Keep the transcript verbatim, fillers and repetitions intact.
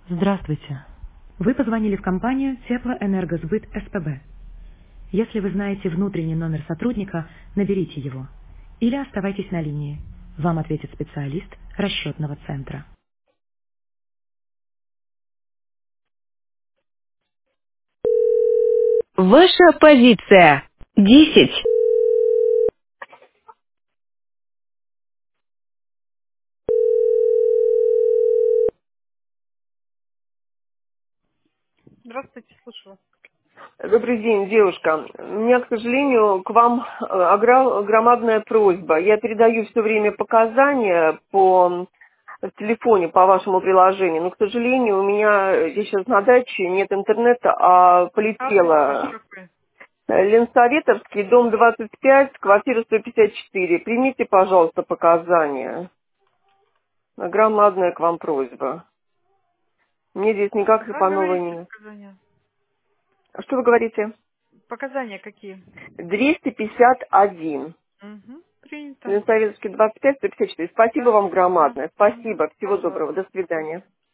Здравствуйте. Вы позвонили в компанию Теплоэнергосбыт СПБ. Если вы знаете внутренний номер сотрудника, наберите его. Или оставайтесь на линии. Вам ответит специалист расчетного центра. Ваша позиция. Десять. Здравствуйте, слушаю вас. Добрый день, девушка. У меня, к сожалению, к вам э, огра- громадная просьба. Я передаю все время показания по в телефоне по вашему приложению, но, к сожалению, у меня я сейчас на даче, нет интернета, а Адрес ваш полетела. какой? Э, Ленсоветовский, дом двадцать пять, квартира сто пятьдесят четыре. Примите, пожалуйста, показания. Громадная к вам просьба. Мне здесь никак Да, по новой говорите не... показания. Что вы говорите? Показания какие? двести пятьдесят один. Угу. Принято. Ленсоветовский двадцать пять, сто пятьдесят четыре. Спасибо Да, вам спасибо. громадное. Мгм. Спасибо. Всего доброго. Пожалуйста. До свидания.